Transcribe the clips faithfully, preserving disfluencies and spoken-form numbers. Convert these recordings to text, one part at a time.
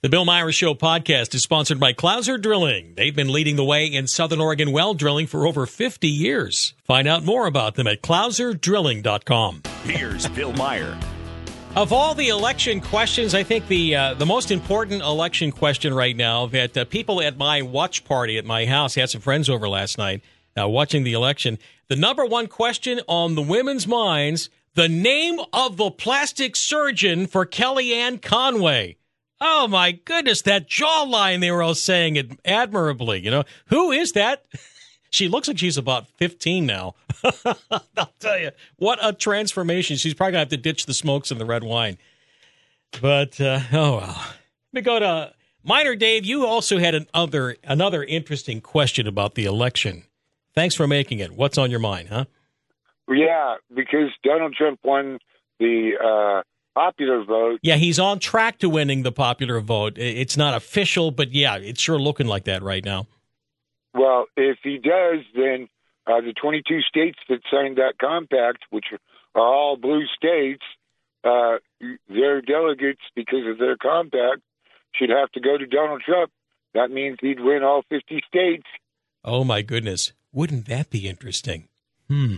The Bill Myers Show podcast is sponsored by Clouser Drilling. They've been leading the way in Southern Oregon well drilling for over fifty years. Find out more about them at clouser drilling dot com. Here's Bill Meyer. Of all the election questions, I think the uh, the most important election question right now that uh, people at my watch party at my house, had some friends over last night uh, watching the election, the number one question on the women's minds, the name of the plastic surgeon for Kellyanne Conway. Oh, my goodness, that jawline, they were all saying it admirably. You know, who is that? She looks like she's about fifteen now. I'll tell you, what a transformation. She's probably going to have to ditch the smokes and the red wine. But, uh, oh, well. Let me go to Minor Dave. You also had another, another interesting question about the election. Thanks for making it. What's on your mind, huh? Yeah, because Donald Trump won the uh, popular vote. Yeah, he's on track to winning the popular vote. It's not official, but yeah, it's sure looking like that right now. Well, if he does, then uh, the twenty-two states that signed that compact, which are all blue states, uh, their delegates, because of their compact, should have to go to Donald Trump. That means he'd win all fifty states. Oh, my goodness. Wouldn't that be interesting? Hmm.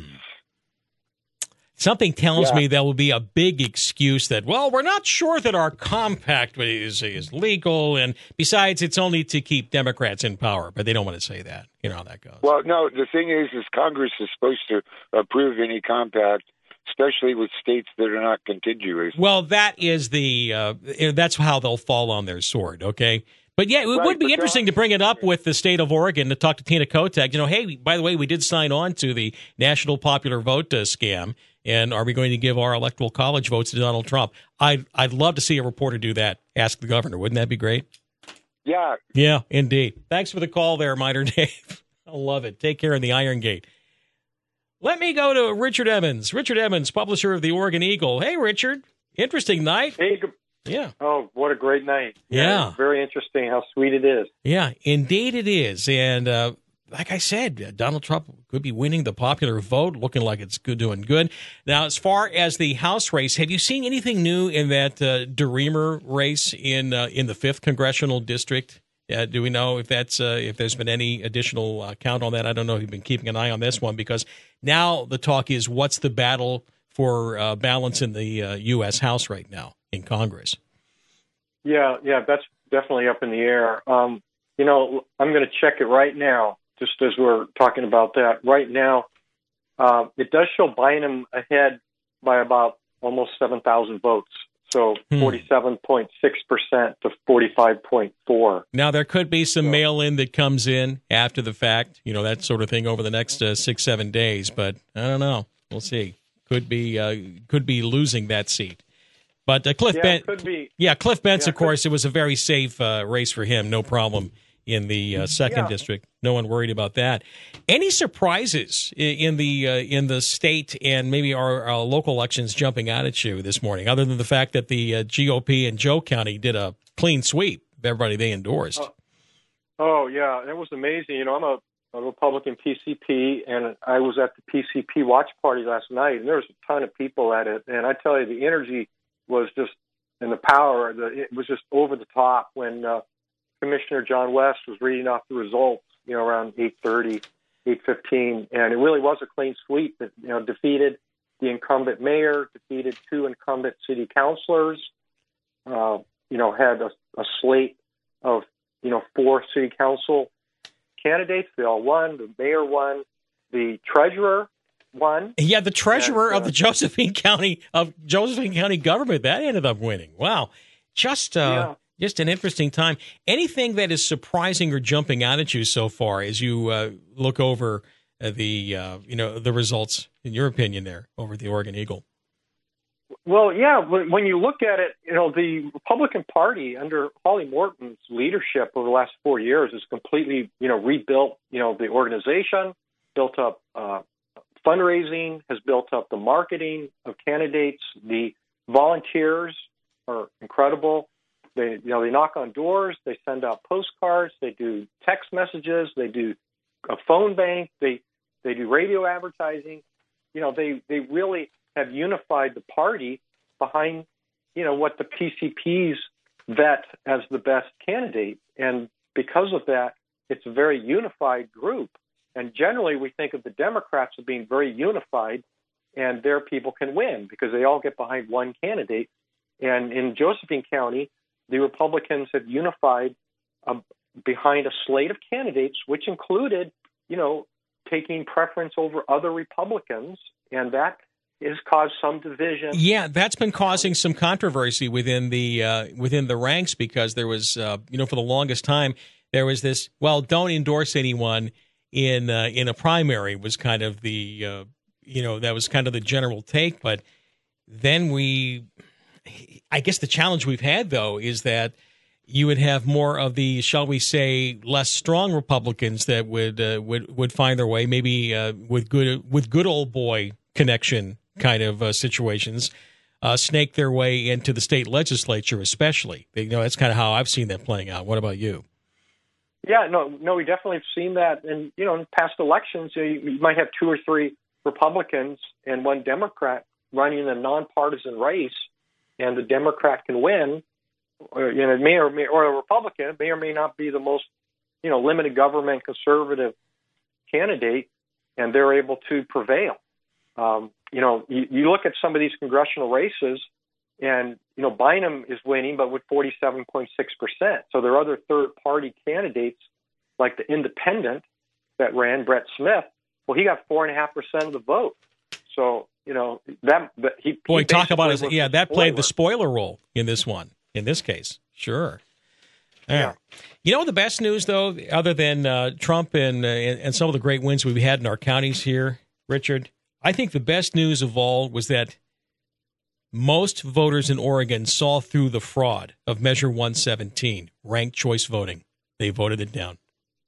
Something tells yeah. me there will be a big excuse that, well, we're not sure that our compact is is legal, and besides, it's only to keep Democrats in power. But they don't want to say that. You know how that goes. Well, no, the thing is, is Congress is supposed to approve any compact, especially with states that are not contiguous. Well, that is the uh, that's how they'll fall on their sword. Okay. But yeah, it right, would be interesting to bring it up with the state of Oregon to talk to Tina Kotek. You know, hey, by the way, we did sign on to the National Popular Vote uh, scam, and are we going to give our electoral college votes to Donald Trump? I'd, I'd love to see a reporter do that. Ask the governor. Wouldn't that be great? Yeah. Yeah, indeed. Thanks for the call there, Minor Dave. I love it. Take care in the Iron Gate. Let me go to Richard Evans. Richard Evans, publisher of the Oregon Eagle. Hey, Richard. Interesting night. Hey, good. Yeah. Oh, what a great night. Yeah. yeah. It's very interesting how sweet it is. Yeah, indeed it is. And uh, like I said, Donald Trump could be winning the popular vote, looking like it's good, doing good. Now, as far as the House race, have you seen anything new in that uh, DeRemer race in uh, in the fifth Congressional District? Uh, do we know if that's uh, if there's been any additional uh, count on that? I don't know if you've been keeping an eye on this one, because now the talk is what's the battle for uh, balance in the uh, U S. House right now in Congress. Yeah, yeah, that's definitely up in the air. Um, you know, I'm going to check it right now, just as we're talking about that. Right now, uh, it does show Bynum ahead by about almost seven thousand votes. So hmm. forty-seven point six percent to forty-five point four. Now, there could be some so. mail-in that comes in after the fact, you know, that sort of thing over the next uh, six, seven days. But I don't know. We'll see. Could be uh, could be losing that seat. But uh, Cliff yeah, Bentz, could be. yeah, Cliff Bentz, yeah, of course, it was a very safe uh, race for him. No problem in the uh, second yeah. district. No one worried about that. Any surprises in the uh, in the state and maybe our, our local elections jumping out at you this morning, other than the fact that the uh, G O P in Joe County did a clean sweep of everybody they endorsed? Oh, oh yeah, that was amazing. You know, I'm a a Republican P C P, and I was at the P C P watch party last night, and there was a ton of people at it. And I tell you, the energy was just, and the power, the, it was just over the top when uh, Commissioner John West was reading off the results, you know, around eight thirty, eight fifteen, and it really was a clean sweep that, you know, defeated the incumbent mayor, defeated two incumbent city councilors, uh, you know, had a, a slate of, you know, four city council candidates. They all won. The mayor won. The treasurer won. Yeah, the treasurer and, uh, of the Josephine County of Josephine County government, that ended up winning. Wow, just uh, yeah. just an interesting time. Anything that is surprising or jumping out at you so far as you uh, look over uh, the uh, you know the results, in your opinion, there over at the Oregon Eagle? Well, yeah, when you look at it, you know, the Republican Party under Holly Morton's leadership over the last four years has completely, you know, rebuilt, you know, the organization, built up uh, fundraising, has built up the marketing of candidates. The volunteers are incredible. They, you know, they knock on doors, they send out postcards, they do text messages, they do a phone bank, they they do radio advertising. You know, they they really have unified the party behind, you know, what the P C P's vet as the best candidate. And because of that, it's a very unified group. And generally, we think of the Democrats as being very unified, and their people can win because they all get behind one candidate. And in Josephine County, the Republicans have unified uh, behind a slate of candidates, which included, you know, taking preference over other Republicans, and that has caused some division. Yeah, that's been causing some controversy within the uh, within the ranks because there was, uh, you know, for the longest time there was this. Well, don't endorse anyone in uh, in a primary was kind of the, uh, you know, that was kind of the general take. But then we, I guess, the challenge we've had though is that you would have more of the, shall we say, less strong Republicans that would uh, would would find their way, maybe uh, with good with good old boy connection kind of uh, situations, uh, snake their way into the state legislature, especially. You know, that's kind of how I've seen that playing out. What about you? Yeah, no, no, we definitely have seen that. And, you know, in past elections, you, you might have two or three Republicans and one Democrat running in a nonpartisan race, and the Democrat can win. Or, you know, it may or may, or a Republican may or may not be the most, you know, limited government conservative candidate, and they're able to prevail. Um, you know, you, you look at some of these congressional races, and, you know, Bynum is winning, but with forty-seven point six percent. So there are other third-party candidates, like the independent that ran, Brett Smith. Well, he got four point five percent of the vote. So, you know, that, that he Boy, he talk about his, yeah, that played spoiler. the spoiler role in this one, in this case. Sure. Yeah. Yeah. You know the best news, though, other than uh, Trump and, uh, and and some of the great wins we've had in our counties here, Richard? I think the best news of all was that most voters in Oregon saw through the fraud of Measure one seventeen, ranked choice voting. They voted it down.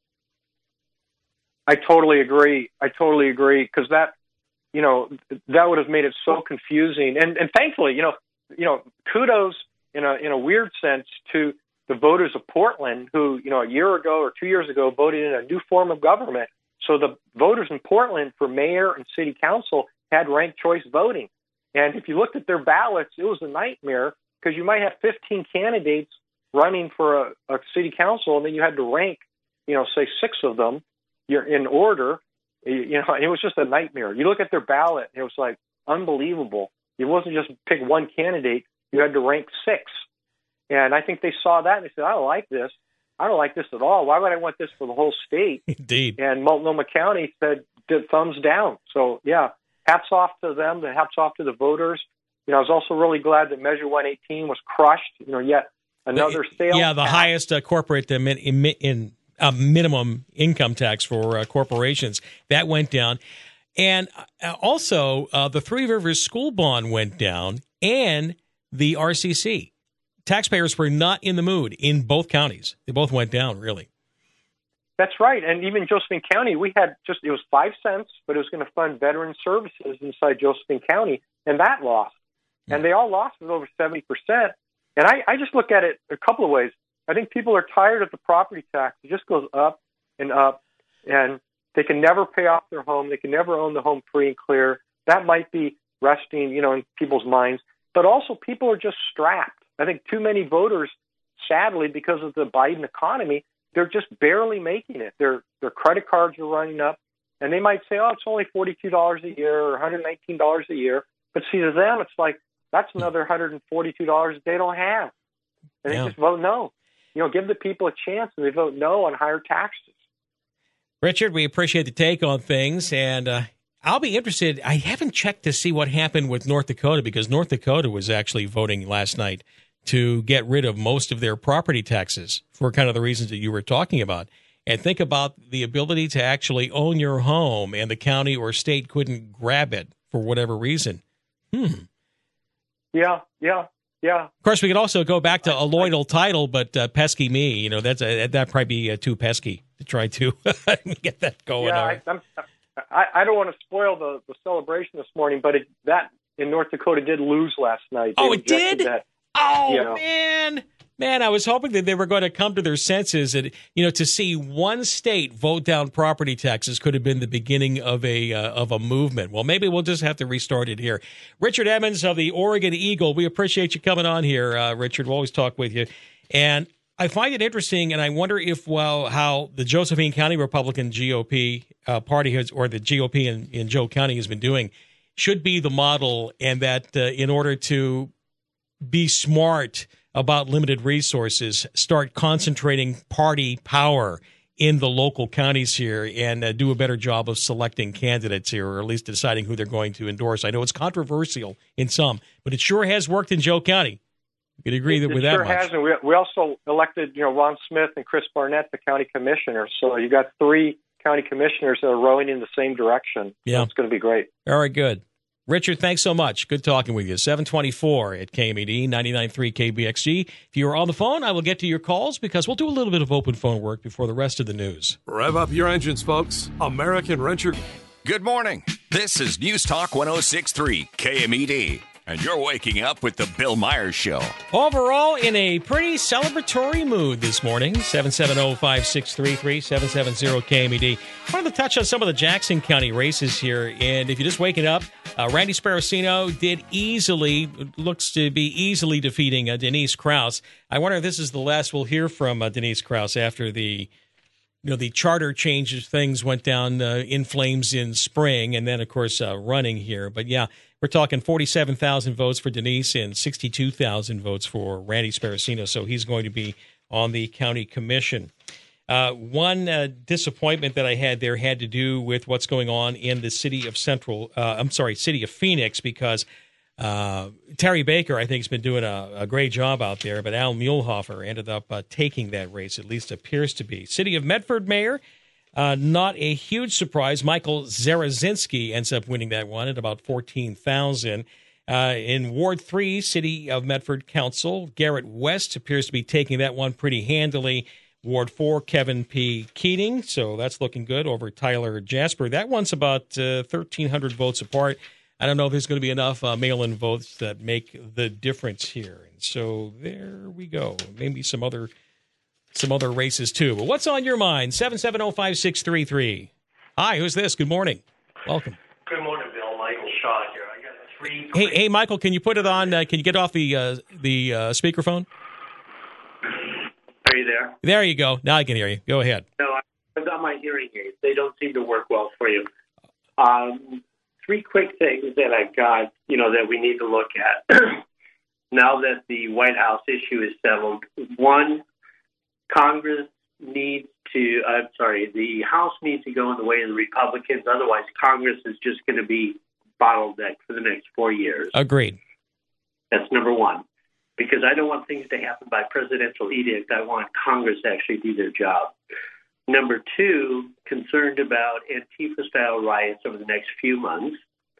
I totally agree. I totally agree because that, you know, that would have made it so confusing. And and thankfully, you know, you know, kudos in a in a weird sense to the voters of Portland who, you know, a year ago or two years ago voted in a new form of government. So the voters in Portland for mayor and city council had ranked choice voting. And if you looked at their ballots, it was a nightmare because you might have fifteen candidates running for a, a city council, and then you had to rank, you know, say six of them you're in order. You know, it was just a nightmare. You look at their ballot, it was like unbelievable. It wasn't just pick one candidate. You had to rank six. And I think they saw that and they said, I don't like this. I don't like this at all. Why would I want this for the whole state? Indeed. And Multnomah County said, did thumbs down. So, yeah, hats off to them. The hats off to the voters. You know, I was also really glad that Measure one eighteen was crushed. You know, yet another sales Yeah, the tax. highest uh, corporate uh, min, in, in uh, minimum income tax for uh, corporations. That went down. And uh, also, uh, the Three Rivers school bond went down, and the R C C. Taxpayers were not in the mood in both counties. They both went down, really. That's right. And even Josephine County, we had just, it was five cents, but it was going to fund veteran services inside Josephine County, and that lost. Mm. And they all lost with over seventy percent. And I, I just look at it a couple of ways. I think people are tired of the property tax. It just goes up and up, and they can never pay off their home. They can never own the home free and clear. That might be resting, you know, in people's minds. But also people are just strapped. I think too many voters, sadly, because of the Biden economy, they're just barely making it. Their their credit cards are running up, and they might say, oh, it's only forty-two dollars a year or one hundred nineteen dollars a year. But see, to them, it's like, that's another one hundred forty-two dollars they don't have. And Yeah. they just vote no. You know, give the people a chance, and they vote no on higher taxes. Richard, we appreciate the take on things, and uh, I'll be interested. I haven't checked to see what happened with North Dakota, because North Dakota was actually voting last night to get rid of most of their property taxes for kind of the reasons that you were talking about. And think about the ability to actually own your home, and the county or state couldn't grab it for whatever reason. Hmm. Yeah, yeah, yeah. Of course, we could also go back to alloidal title, but uh, pesky me, you know, that's uh, that'd probably be uh, too pesky to try to get that going. Yeah, I, I'm, I, I don't want to spoil the, the celebration this morning, but it, that in North Dakota did lose last night. They Oh, it rejected did? That, Oh, you know. man. Man, I was hoping that they were going to come to their senses, and you know, to see one state vote down property taxes could have been the beginning of a uh, of a movement. Well, maybe we'll just have to restart it here. Richard Emmons of the Oregon Eagle, we appreciate you coming on here, uh, Richard. We'll always talk with you, and I find it interesting, and I wonder if well how the Josephine County Republican G O P uh, party has, or the G O P in, in Joe County has been doing, should be the model, and that uh, in order to be smart about limited resources, start concentrating party power in the local counties here and uh, do a better job of selecting candidates here, or at least deciding who they're going to endorse. I know it's controversial in some, but it sure has worked in Joe County. You could agree it, with it that sure much. Has, and we, we also elected, you know, Ron Smith and Chris Barnett, the county commissioners. So you got three county commissioners that are rowing in the same direction. Yeah. So it's going to be great. All right, good. Richard, thanks so much. Good talking with you. seven twenty-four at K M E D, ninety-nine point three K B X G. If you are on the phone, I will get to your calls because we'll do a little bit of open phone work before the rest of the news. Rev up your engines, folks. American Renter. Good morning. This is News Talk one oh six point three K M E D. And you're waking up with the Bill Myers Show. Overall, in a pretty celebratory mood this morning. seven seven zero, five six three three, seven seven zero K M E D. I wanted to touch on some of the Jackson County races here. And if you're just waking up, uh, Randy Sparacino did easily, looks to be easily defeating uh, Denise Krause. I wonder if this is the last we'll hear from uh, Denise Krause after the you know, the charter changes, things went down uh, in flames in spring, and then, of course, uh, running here. But, yeah, we're talking forty-seven thousand votes for Denise and sixty-two thousand votes for Randy Sparacino, so he's going to be on the county commission. Uh, one uh, disappointment that I had there had to do with what's going on in the city of Central, uh, I'm sorry, city of Phoenix, because uh, Terry Baker, I think, has been doing a, a great job out there, but Al Muehlhofer ended up uh, taking that race, at least appears to be. City of Medford mayor, uh, not a huge surprise. Michael Zarazinski ends up winning that one at about fourteen thousand. Uh, in Ward three, City of Medford Council, Garrett West appears to be taking that one pretty handily. Ward four, Kevin P. Keating, so that's looking good over Tyler Jasper. That one's about uh, thirteen hundred votes apart. I don't know if there's going to be enough uh, mail-in votes that make the difference here. And so there we go. Maybe some other some other races too. But what's on your mind? seven seven zero, five six three three. Hi, who's this? Good morning. Welcome. Good morning, Bill. Michael Shaw here. I got three. Hey, hey, Michael, can you put it on? Uh, can you get off the uh, the uh, speakerphone? Are you there? There you go. Now I can hear you. Go ahead. No, I've got my hearing aids. They don't seem to work well for you. Um, three quick things that I've got, you know, that we need to look at now that the White House issue is settled. One, Congress needs to, I'm uh, sorry, the House needs to go in the way of the Republicans. Otherwise, Congress is just going to be bottlenecked for the next four years. Agreed. That's number one. Because I don't want things to happen by presidential edict. I want Congress to actually do their job. Number two, concerned about Antifa-style riots over the next few months.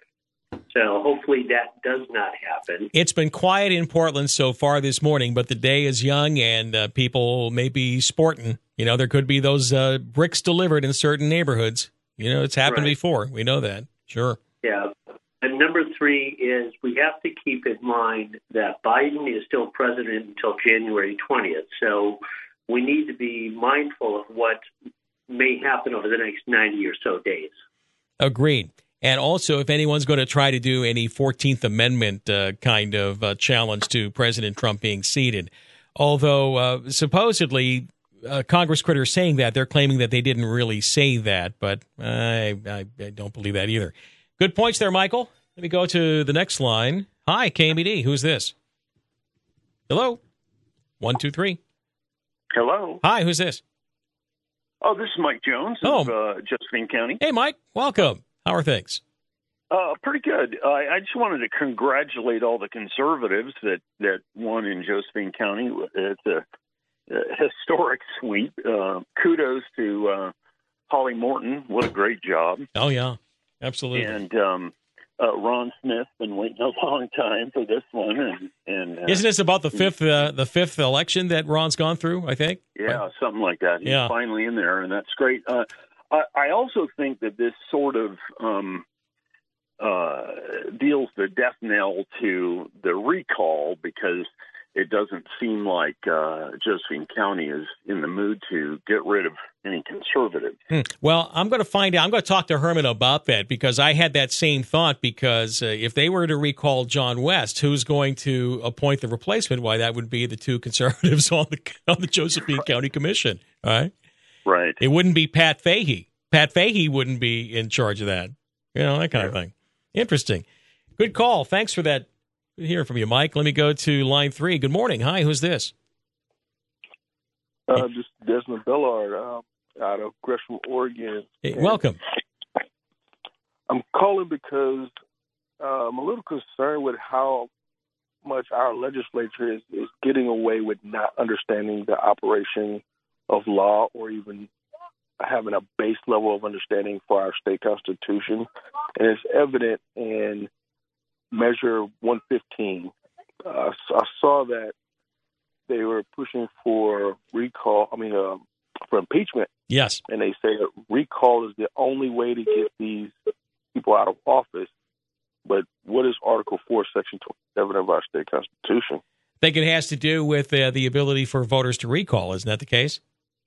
So hopefully that does not happen. It's been quiet in Portland so far this morning, but the day is young and uh, people may be sporting. You know, there could be those uh, bricks delivered in certain neighborhoods. You know, it's happened Right. before. We know that. Sure. Yeah. And number three is we have to keep in mind that Biden is still president until January twentieth. So we need to be mindful of what may happen over the next ninety or so days. Agreed. And also, if anyone's going to try to do any fourteenth Amendment uh, kind of uh, challenge to President Trump being seated, although uh, supposedly uh, Congress critters saying that, they're claiming that they didn't really say that, but I, I, I don't believe that either. Good points there, Michael. Let me go to the next line. Hi, K M E D. Who's this? Hello? One, two, three. Hello. Hi, who's this? Oh, this is Mike Jones of uh, Josephine County. Hey, Mike. Welcome. How are things? Uh, pretty good. Uh, I just wanted to congratulate all the conservatives that, that won in Josephine County. It's a, a historic sweep. Uh, kudos to uh, Holly Morton. What a great job. Oh, yeah. Absolutely. And um, uh, Ron Smith been waiting a long time for this one. And, and uh, Isn't this about the fifth uh, the fifth election that Ron's gone through, I think? Yeah, Right. something like that. He's Yeah. finally in there, and that's great. Uh, I, I also think that this sort of um, uh, deals the death knell to the recall, because it doesn't seem like uh, Josephine County is in the mood to get rid of any conservatives. Hmm. Well, I'm going to find out. I'm going to talk to Herman about that, because I had that same thought, because uh, if they were to recall John West, who's going to appoint the replacement? Why, that would be the two conservatives on the on the Josephine County Commission, right? Right. It wouldn't be Pat Fahey. Pat Fahey wouldn't be in charge of that. You know, that kind yeah. of thing. Interesting. Good call. Thanks for that. Good hearing from you, Mike. Let me go to line three. Good morning. Hi, who's this? Uh, just Desmond Bellard um, out of Gresham, Oregon. Hey, welcome. I'm calling because uh, I'm a little concerned with how much our legislature is, is getting away with not understanding the operation of law, or even having a base level of understanding for our state constitution. And it's evident in Measure one fifteen. Uh, so I saw that they were pushing for recall, I mean, uh, for impeachment. Yes. And they say that recall is the only way to get these people out of office. But what is Article four, Section twenty-seven of our state constitution? I think it has to do with uh, the ability for voters to recall. Isn't that the case?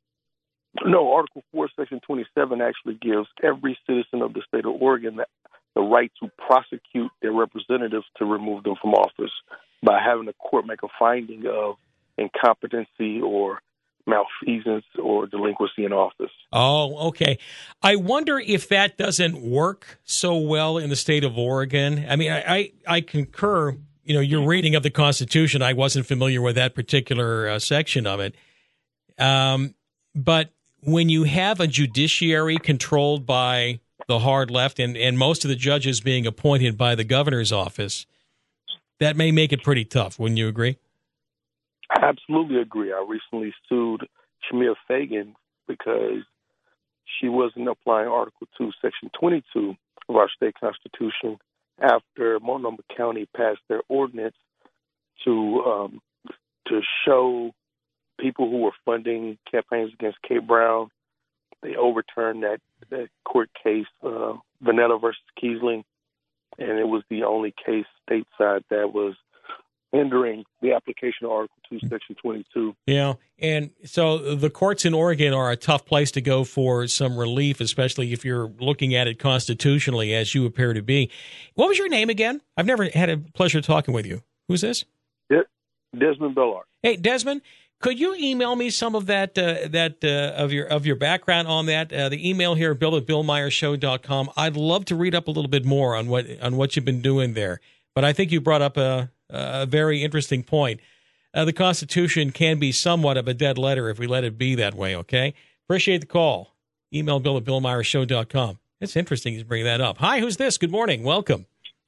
No, Article four, Section twenty-seven actually gives every citizen of the state of Oregon the, the right to prosecute their representatives to remove them from office by having the court make a finding of incompetency or malfeasance or delinquency in office. Oh, okay. I wonder if that doesn't work so well in the state of Oregon. I mean, I, I, I concur, you know, your reading of the Constitution. I wasn't familiar with that particular uh, section of it. Um, but when you have a judiciary controlled by the hard left, and, and most of the judges being appointed by the governor's office, that may make it pretty tough. Wouldn't you agree? I absolutely agree. I recently sued Shamir Fagan because she wasn't applying Article two, Section twenty-two of our state constitution after Multnomah County passed their ordinance to um, to show people who were funding campaigns against Kay Brown. They overturned that, that court case, uh, Vanilla versus Kiesling, and it was the only case stateside that was hindering the application of Article two, Section twenty-two. Yeah, and so the courts in Oregon are a tough place to go for some relief, especially if you're looking at it constitutionally, as you appear to be. What was your name again? I've never had a pleasure talking with you. Who's this? Yeah, Desmond Bellard. Hey, Desmond, could you email me some of that uh, that uh, of your of your background on that? Uh, the email here, bill at bill meyer show dot com. I'd love to read up a little bit more on what on what you've been doing there. But I think you brought up a, a very interesting point. Uh, the Constitution can be somewhat of a dead letter if we let it be that way, okay? Appreciate the call. Email bill at bill meyer show dot com. It's interesting to bring that up. Hi, who's this? Good morning. Welcome.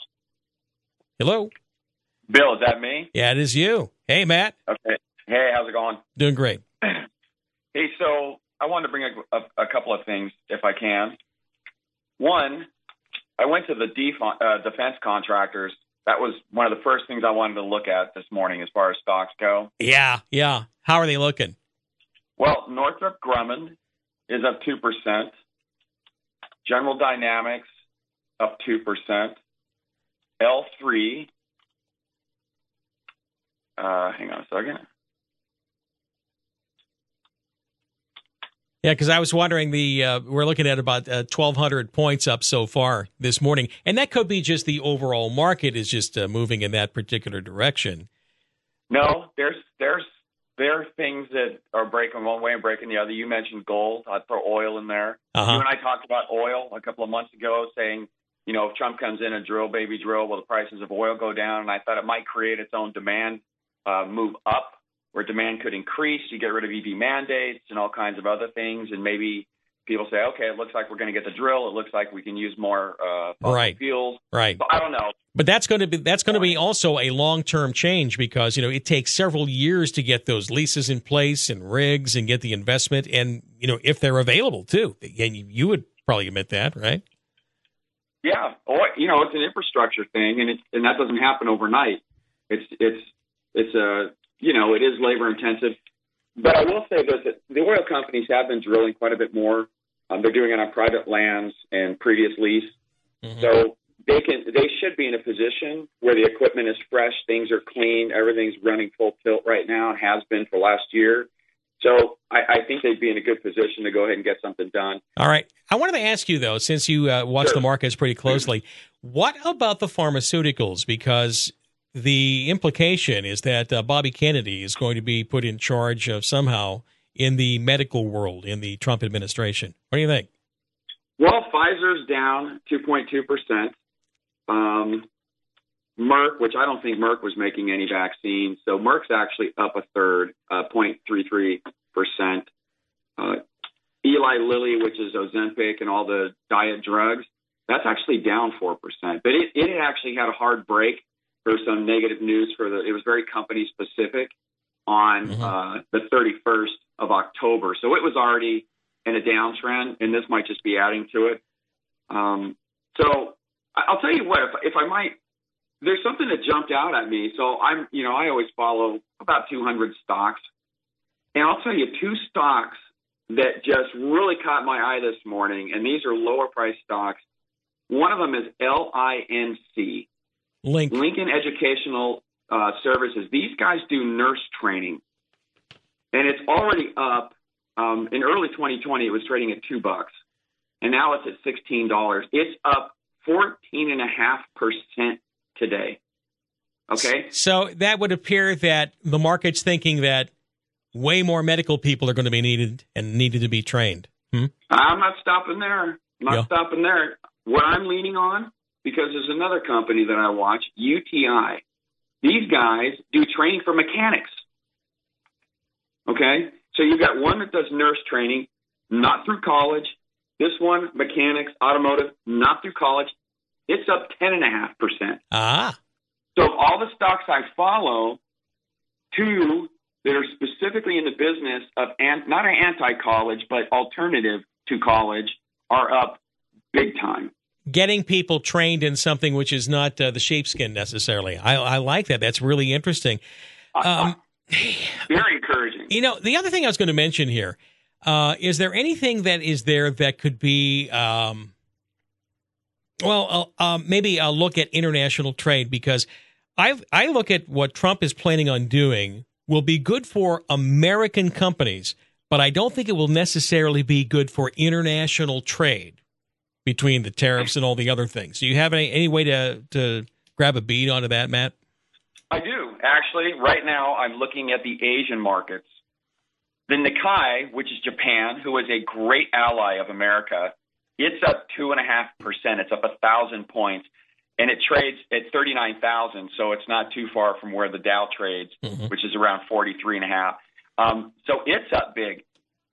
Hello? Bill, is that me? Yeah, it is you. Hey, Matt. Okay. Hey, how's it going? Doing great. Hey, so I wanted to bring a, a, a couple of things, if I can. One, I went to the def- uh, defense contractors. That was one of the first things I wanted to look at this morning as far as stocks go. Yeah, yeah. How are they looking? Well, Northrop Grumman is up two percent. General Dynamics up two percent. L three, uh, hang on a second. Yeah, because I was wondering, the uh, we're looking at about uh, twelve hundred points up so far this morning, and that could be just the overall market is just uh, moving in that particular direction. No, there's there's there are things that are breaking one way and breaking the other. You mentioned gold. I'd throw oil in there. Uh-huh. You and I talked about oil a couple of months ago, saying, you know, if Trump comes in and drill, baby, drill, will the prices of oil go down? And I thought it might create its own demand uh, move up, where demand could increase. You get rid of E V mandates and all kinds of other things, and maybe people say, okay, it looks like we're going to get the drill. It looks like we can use more uh, fossil right. fuels. Right. But I don't know. But that's going to be that's going to be also a long-term change, because, you know, it takes several years to get those leases in place and rigs and get the investment, and, you know, if they're available too. And you, you would probably admit that, right? Yeah. Or, you know, it's an infrastructure thing, and it's, and that doesn't happen overnight. It's it's it's a you know, it is labor intensive. But I will say this, that the oil companies have been drilling quite a bit more. Um, they're doing it on private lands and previous lease. Mm-hmm. So they can, they should be in a position where the equipment is fresh, things are clean, everything's running full tilt right now, and has been for last year. So I, I think they'd be in a good position to go ahead and get something done. All right. I wanted to ask you, though, since you uh, watch Sure. the markets pretty closely, what about the pharmaceuticals? Because the implication is that uh, Bobby Kennedy is going to be put in charge of somehow in the medical world in the Trump administration. What do you think? Well, Pfizer's down two point two percent. Um, Merck, which I don't think Merck was making any vaccines, so Merck's actually up a third, uh, zero point three three percent. Uh, Eli Lilly, which is Ozempic and all the diet drugs, that's actually down four percent. But it, it actually had a hard break for some negative news for the, it was very company specific on mm-hmm. uh, the thirty-first of October. So it was already in a downtrend, and this might just be adding to it. Um, so I'll tell you what, if, if I might, there's something that jumped out at me. So I'm, you know, I always follow about two hundred stocks. And I'll tell you two stocks that just really caught my eye this morning, and these are lower price stocks. One of them is L I N C. Link. Lincoln Educational uh, Services. These guys do nurse training. And it's already up. Um, in early twenty twenty, it was trading at two bucks. And now it's at sixteen dollars. It's up fourteen point five percent today. Okay? So that would appear that the market's thinking that way more medical people are going to be needed and needed to be trained. Hmm? I'm not stopping there. I'm not yeah. stopping there. What I'm leaning on, because there's another company that I watch, U T I. These guys do training for mechanics. Okay? So you've got one that does nurse training, not through college. This one, mechanics, automotive, not through college. It's up ten point five percent. Ah. So all the stocks I follow, two that are specifically in the business of an, not an anti-college, but alternative to college, are up big time. Getting people trained in something which is not uh, the sheepskin necessarily. I, I like that. That's really interesting. Um, uh, very encouraging. You know, the other thing I was going to mention here, uh, is there anything that is there that could be, um, well, uh, um, maybe I'll look at international trade, because I I look at what Trump is planning on doing will be good for American companies, but I don't think it will necessarily be good for international trade between the tariffs and all the other things. Do you have any, any way to, to grab a bead onto that, Matt? I do. Actually, right now I'm looking at the Asian markets. The Nikkei, which is Japan, who is a great ally of America, it's up two point five percent. It's up one thousand points. And it trades at thirty-nine thousand, so it's not too far from where the Dow trades, mm-hmm. which is around forty-three and a half. Um, so it's up big.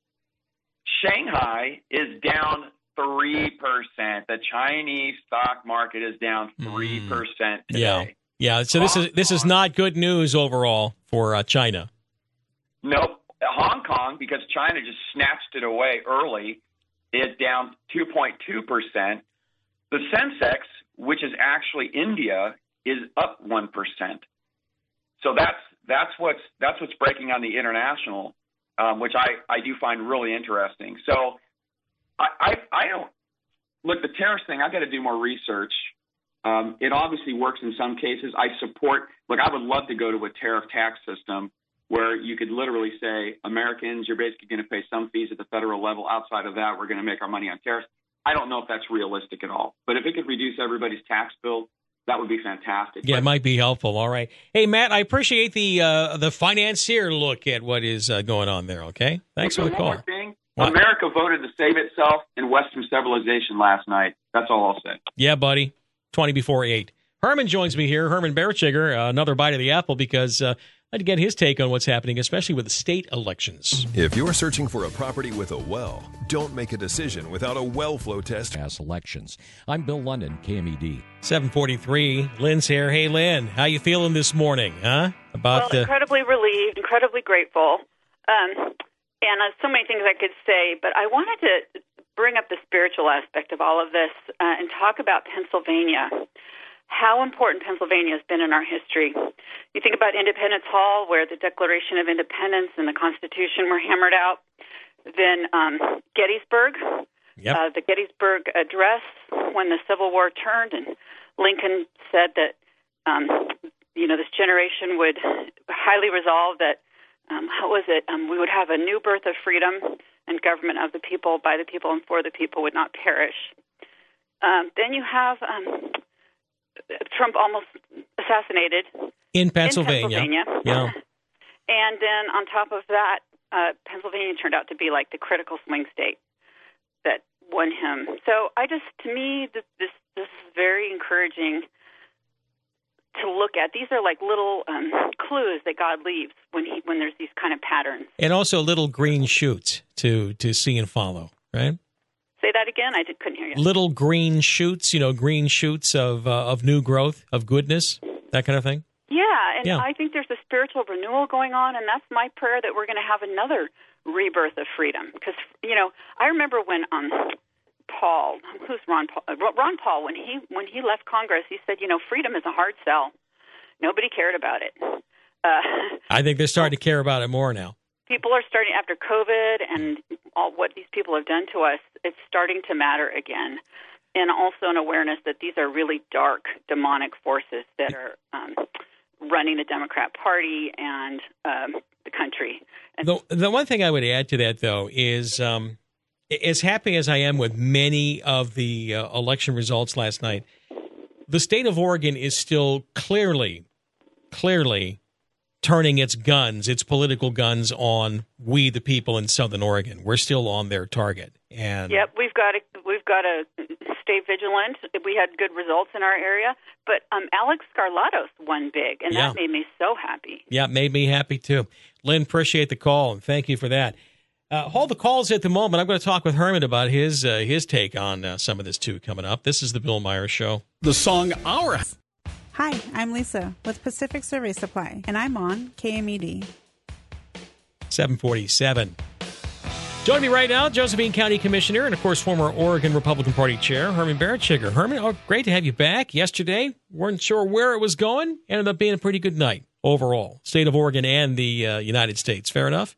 Shanghai is down three percent. The Chinese stock market is down three percent today. Yeah, yeah. So this is this is not good news overall for uh, China. Nope. Hong Kong, because China just snatched it away early, is down two point two percent. The Sensex, which is actually India, is up one percent. So that's that's what's that's what's breaking on the international, um, which I, I do find really interesting. So I, I, I don't look, the tariffs thing, I've got to do more research. Um, it obviously works in some cases. I support, look, I would love to go to a tariff tax system where you could literally say, Americans, you're basically going to pay some fees at the federal level. Outside of that, we're going to make our money on tariffs. I don't know if that's realistic at all. But if it could reduce everybody's tax bill, that would be fantastic. Yeah, but, it might be helpful. All right. Hey, Matt, I appreciate the uh, the financier look at what is uh, going on there, okay? Thanks for the call. One more thing. What? America voted to save itself in Western civilization last night. That's all I'll say. Yeah, buddy. twenty before eight. Herman joins me here. Herman Berchiger, uh, another bite of the apple, because uh, I'd like to get his take on what's happening, especially with the state elections. If you're searching for a property with a well, don't make a decision without a well flow test. Past elections. I'm Bill London, K M E D. seven forty-three. Lynn's here. Hey, Lynn, how you feeling this morning, huh? About well, the... incredibly relieved, incredibly grateful. Um, and uh, so many things I could say, but I wanted to bring up the spiritual aspect of all of this uh, and talk about Pennsylvania. How important Pennsylvania has been in our history. You think about Independence Hall, where the Declaration of Independence and the Constitution were hammered out. Then um, Gettysburg, Yep. Uh, the Gettysburg Address, when the Civil War turned, and Lincoln said that, um, you know, this generation would highly resolve that, um, how was it, um, we would have a new birth of freedom and government of the people, by the people, and for the people would not perish. Um, then you have um, Trump almost assassinated in Pennsylvania. In Pennsylvania. Yeah. And then on top of that, uh, Pennsylvania turned out to be like the critical swing state that won him. So I just, to me, this this, this is very encouraging to look at. These are like little um, clues that God leaves when he when there's these kind of patterns. And also little green shoots to, to see and follow, right? Say that again? I did, couldn't hear you. Little green shoots, you know, green shoots of uh, of new growth, of goodness, that kind of thing. Yeah, and Yeah. I think there's a spiritual renewal going on, and that's my prayer that we're going to have another rebirth of freedom. Because, you know, I remember when um, Paul, who's Ron Paul? Uh, Ron Paul, when he when he left Congress, he said, you know, freedom is a hard sell. Nobody cared about it. Uh, I think they're starting to care about it more now. people are starting, after COVID and all what these people have done to us, it's starting to matter again. And also an awareness that these are really dark, demonic forces that are um, running the Democrat Party and um, the country. And The, the one thing I would add to that, though, is um, as happy as I am with many of the uh, election results last night, the state of Oregon is still clearly, clearly turning its guns, its political guns, on we, the people in Southern Oregon. We're still on their target. And yep, we've got to we've got to stay vigilant. We had good results in our area, but um, Alex Skarlatos won big, and Yeah. that made me so happy. Yeah, it made me happy, too. Lynn, appreciate the call, and thank you for that. Uh, hold the calls at the moment. I'm going to talk with Herman about his uh, his take on uh, some of this, too, coming up. This is the Bill Myers Show. The song Our... Hi, I'm Lisa with Pacific Survey Supply, and I'm on K M E D. seven forty-seven. Joining me right now, Josephine County Commissioner and, of course, former Oregon Republican Party Chair, Herman Barrett-Chigger. Herman, oh, great to have you back. Yesterday, weren't sure where it was going. Ended up being a pretty good night overall. State of Oregon and the uh, United States. Fair enough?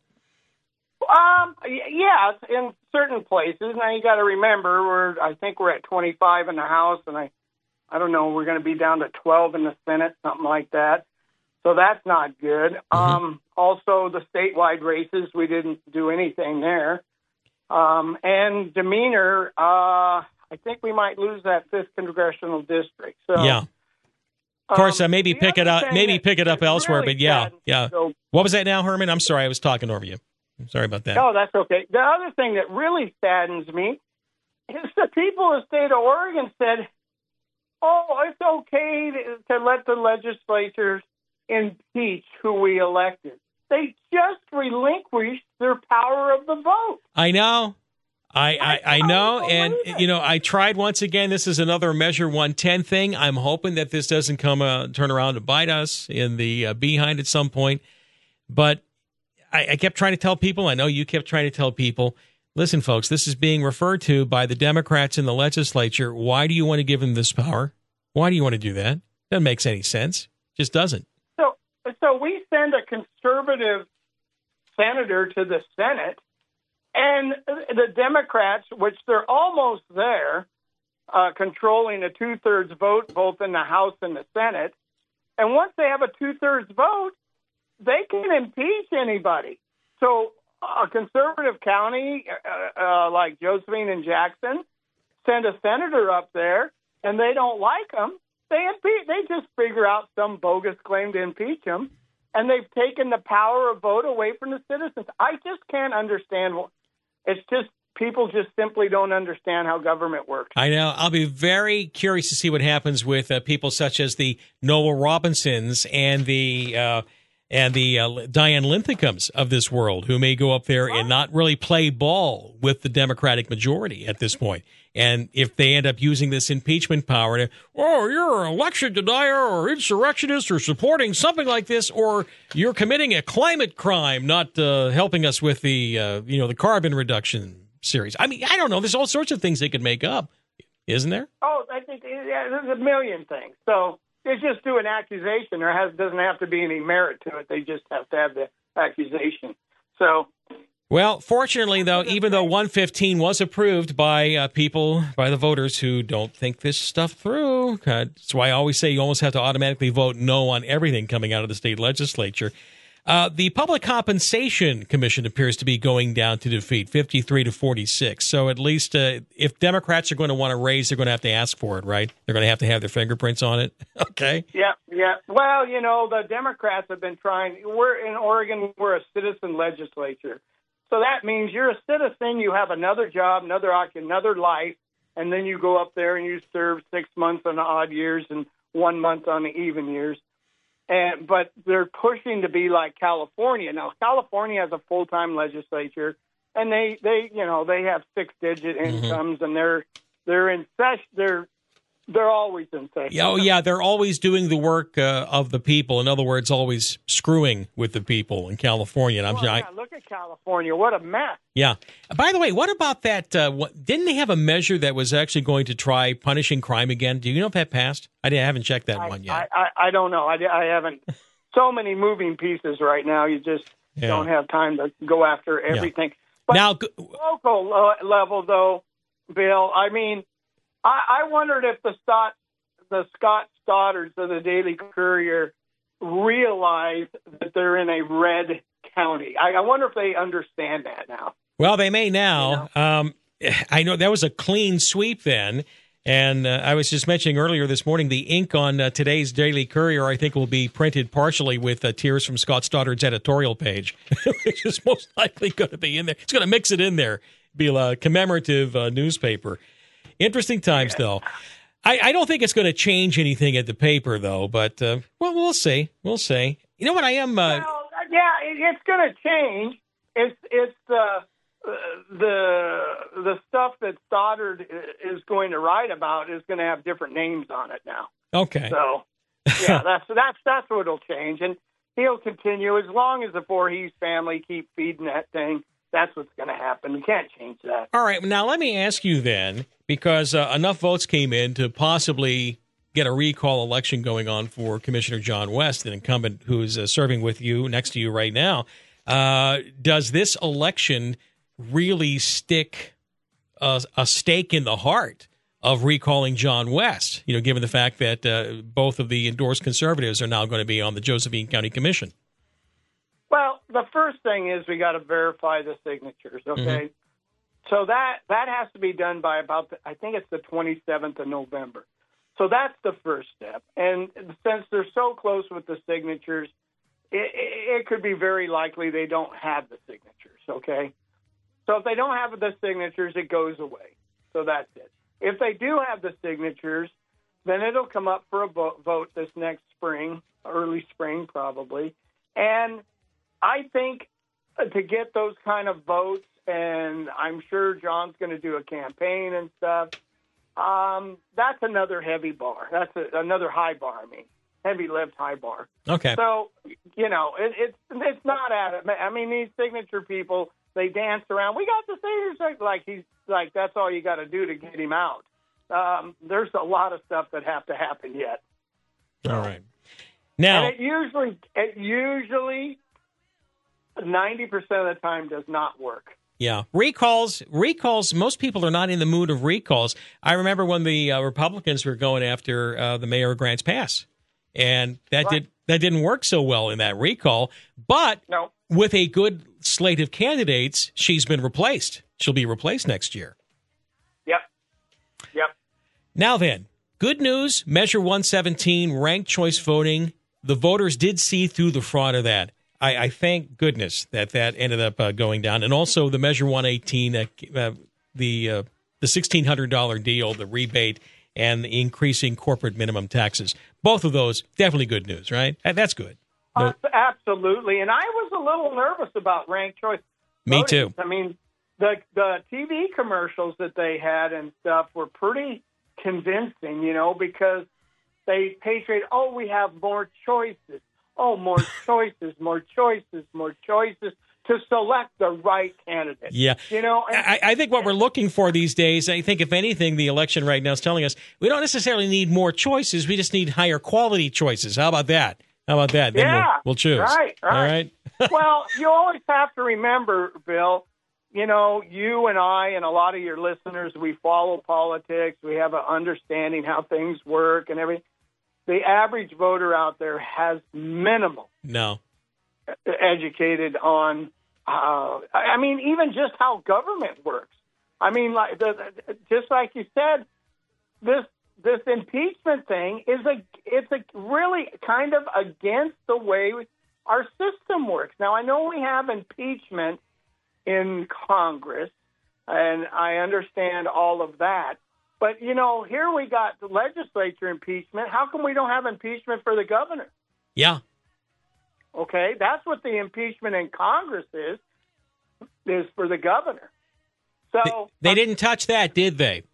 Um, y- yeah, in certain places. Now, you got to remember, we're I think we're at twenty-five in the House, and I, I don't know, we're going to be down to twelve in the Senate, something like that. So that's not good. Mm-hmm. Um, also, the statewide races, we didn't do anything there. Um, and demeanor, uh, I think we might lose that fifth congressional district. So, yeah. Of course, uh, maybe the pick it other up. thing Maybe that- pick it up that elsewhere. really But yeah, saddens- yeah. so- What was that now, Herman? I'm sorry, I was talking over you. I'm sorry about that. No, that's okay. The other thing that really saddens me is the people of the state of Oregon said, oh, it's okay to, to let the legislatures impeach who we elected. They just relinquished their power of the vote. I know. I, I, I know. And, you know, I tried once again. This is another Measure one ten thing. I'm hoping that this doesn't come uh, turn around to bite us in the uh, behind at some point. But I, I kept trying to tell people, I know you kept trying to tell people, listen, folks, this is being referred to by the Democrats in the legislature. Why do you want to give them this power? Why do you want to do that? Doesn't make any sense. Just doesn't. So, so we send a conservative senator to the Senate, and the Democrats, which they're almost there, uh, controlling a two-thirds vote both in the House and the Senate. And once they have a two-thirds vote, they can impeach anybody. So a conservative county uh, uh, like Josephine and Jackson send a senator up there, and they don't like them. They impeach. They just figure out some bogus claim to impeach them, and they've taken the power of vote away from the citizens. I just can't understand. What, it's just people just simply don't understand how government works. I know. I'll be very curious to see what happens with uh, people such as the Noah Robinsons and the uh, and the uh, Diane Linthicums of this world, who may go up there and not really play ball with the Democratic majority at this point. And if they end up using this impeachment power to, oh, you're an election denier or insurrectionist or supporting something like this, or you're committing a climate crime, not uh, helping us with the, uh, you know, the carbon reduction series. I mean, I don't know. There's all sorts of things they could make up, isn't there? Oh, I think yeah, there's a million things. So they just do an accusation. There has doesn't have to be any merit to it. They just have to have the accusation. So Well, fortunately, though, even though one fifteen was approved by uh, people, by the voters who don't think this stuff through, uh, that's why I always say you almost have to automatically vote no on everything coming out of the state legislature. Uh, the Public Compensation Commission appears to be going down to defeat, fifty-three to forty-six. So at least uh, if Democrats are going to want to raise, they're going to have to ask for it, right? They're going to have to have their fingerprints on it. Okay. Yeah, yeah. Well, you know, the Democrats have been trying. We're in Oregon. We're a citizen legislature. So that means you're a citizen. You have another job, another another life, and then you go up there and you serve six months on the odd years and one month on the even years. And, but they're pushing to be like California. Now, California has a full-time legislature, and they, they you know, they have six-digit incomes, mm-hmm. and they're they're in session. They're they're always in session. Oh, yeah, they're always doing the work uh, of the people. In other words, always screwing with the people in California. And I'm well, I, yeah, look at California. What a mess. Yeah. By the way, what about that? Uh, what, didn't they have a measure that was actually going to try punishing crime again? Do you know if that passed? I, didn't, I haven't checked that I, one yet. I, I, I don't know. I, I haven't. So many moving pieces right now. You just yeah. don't have time to go after everything. Yeah. But now, local uh, level, though, Bill, I mean, I, I wondered if the Scott, the Scott Stoddards of the Daily Courier realize that they're in a red county. I, I wonder if they understand that now. Well, they may now. You know? um, I know that was a clean sweep then. And uh, I was just mentioning earlier this morning, the ink on uh, today's Daily Courier, I think, will be printed partially with uh, tears from Scott Stoddard's editorial page, which is most likely going to be in there. It's going to mix it in there, be a commemorative uh, newspaper. Interesting times, though. I, I don't think it's going to change anything at the paper, though. But uh, well, we'll see. We'll see. You know what? I am. Uh, well, yeah, it, it's going to change. It's it's the uh, the the stuff that Stoddard is going to write about is going to have different names on it now. Okay. So yeah, that's that's that's what will change, and he'll continue as long as the Voorhees family keep feeding that thing. That's what's going to happen. You can't change that. All right. Now, let me ask you then, because uh, enough votes came in to possibly get a recall election going on for Commissioner John West, an incumbent who's uh, serving with you, next to you right now. Uh, does this election really stick a, a stake in the heart of recalling John West, you know, given the fact that uh, both of the endorsed conservatives are now going to be on the Josephine County Commission? Well, the first thing is we got to verify the signatures, okay? Mm-hmm. So that that has to be done by about, the, I think it's the twenty-seventh of November. So that's the first step. And since they're so close with the signatures, it, it could be very likely they don't have the signatures, okay? So if they don't have the signatures, it goes away. So that's it. If they do have the signatures, then it'll come up for a vote this next spring, early spring probably. And I think to get those kind of votes, and I'm sure John's going to do a campaign and stuff, um, that's another heavy bar. That's a, another high bar, I mean, heavy lift, high bar. Okay. So, you know, it, it's it's not at it. I mean, these signature people, they dance around. We got the signatures, like he's like that's all you got to do to get him out. Um, there's a lot of stuff that have to happen yet. All right. Now, and it usually, it usually. ninety percent of the time does not work. Yeah. Recalls, recalls, most people are not in the mood of recalls. I remember when the uh, Republicans were going after uh, the mayor of Grants Pass, and that right. did that didn't work so well in that recall. But no. with a good slate of candidates, she's been replaced. She'll be replaced next year. Yep. Yep. Now then, good news, Measure one seventeen, ranked choice voting. The voters did see through the fraud of that. I, I thank goodness that that ended up uh, going down, and also the Measure one eighteen, uh, uh, the uh, the sixteen hundred dollars deal, the rebate, and the increasing corporate minimum taxes. Both of those definitely good news, right? That's good. No. Uh, absolutely, and I was a little nervous about ranked choice Me voting. too. I mean, the the T V commercials that they had and stuff were pretty convincing, you know, because they portrayed, oh, we have more choices. Oh, more choices, more choices, more choices to select the right candidate. Yeah. You know, and, I, I think what we're looking for these days, I think, if anything, the election right now is telling us we don't necessarily need more choices. We just need higher quality choices. How about that? How about that? Then yeah. we'll, we'll choose. Right, right. All right. Well, you always have to remember, Bill, you know, you and I and a lot of your listeners, we follow politics. We have an understanding how things work and everything. The average voter out there has minimal No. educated on, uh, I mean, even just how government works. I mean, like the, the, just like you said, this this impeachment thing is a it's a really kind of against the way our system works. Now, I know we have impeachment in Congress, and I understand all of that. But, you know, here we got the legislature impeachment. How come we don't have impeachment for the governor? Yeah. Okay, that's what the impeachment in Congress is, is for the governor. So They, they didn't touch that, did they?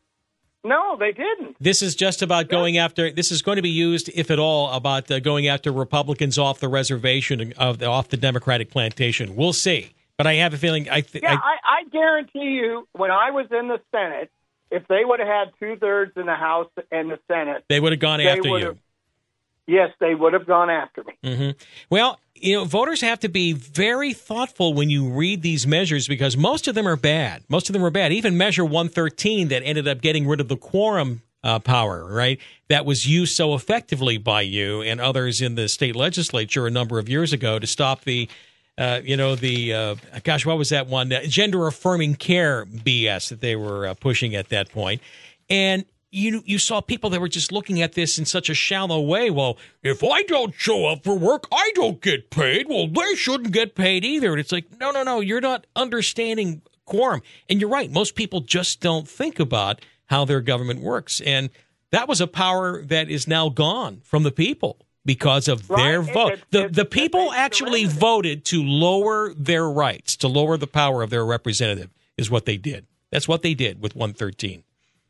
No, they didn't. This is just about going after, this is going to be used, if at all, about uh, going after Republicans off the reservation, of the, off the Democratic plantation. We'll see. But I have a feeling, I, th- yeah, I I, I guarantee you, when I was in the Senate, if they would have had two-thirds in the House and the Senate, they would have gone after you. Yes, they would have gone after me. Mm-hmm. Well, you know, voters have to be very thoughtful when you read these measures because most of them are bad. Most of them are bad. Even Measure one thirteen that ended up getting rid of the quorum uh, power, right, that was used so effectively by you and others in the state legislature a number of years ago to stop the, uh, you know, the, uh, gosh, what was that one? Uh, gender-affirming care B S that they were uh, pushing at that point. And You you saw people that were just looking at this in such a shallow way. Well, if I don't show up for work, I don't get paid. Well, they shouldn't get paid either. And it's like, no, no, no, you're not understanding quorum. And you're right. Most people just don't think about how their government works. And that was a power that is now gone from the people because of Right. their It- vote. it- The it- the it- people it- actually it- voted to lower their rights, to lower the power of their representative is what they did. That's what they did with one thirteen.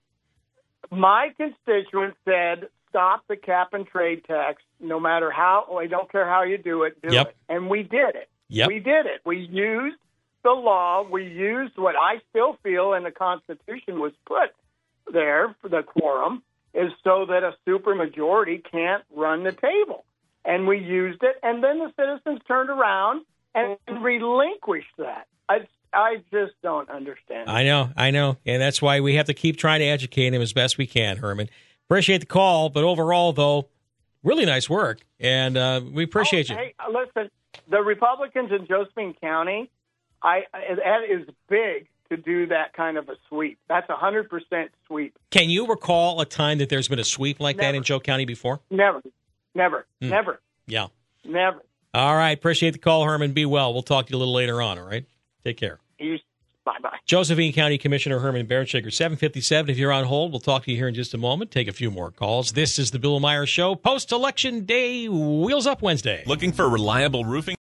My constituents said, stop the cap and trade tax, no matter how, I don't care how you do it, do Yep. it. And we did it. Yep. We did it. We used the law. We used what I still feel in the Constitution was put there for the quorum, is so that a supermajority can't run the table. And we used it, and then the citizens turned around and relinquished that. I I just don't understand. I know, I know. And that's why we have to keep trying to educate him as best we can, Herman. Appreciate the call, but overall, though, really nice work. And uh, we appreciate oh, you. Hey, listen, the Republicans in Josephine County, I that is big to do that kind of a sweep. That's a one hundred percent sweep. Can you recall a time that there's been a sweep like Never. that in Joe County before? Never, never, Hmm. never, Yeah. never. All right. Appreciate the call, Herman. Be well. We'll talk to you a little later on, all right? Take care. You, bye-bye. Josephine County Commissioner Herman Baertschiger, seven fifty-seven. If you're on hold, we'll talk to you here in just a moment. Take a few more calls. This is the Bill Meyer Show. Post-Election Day, Wheels Up Wednesday. Looking for reliable roofing?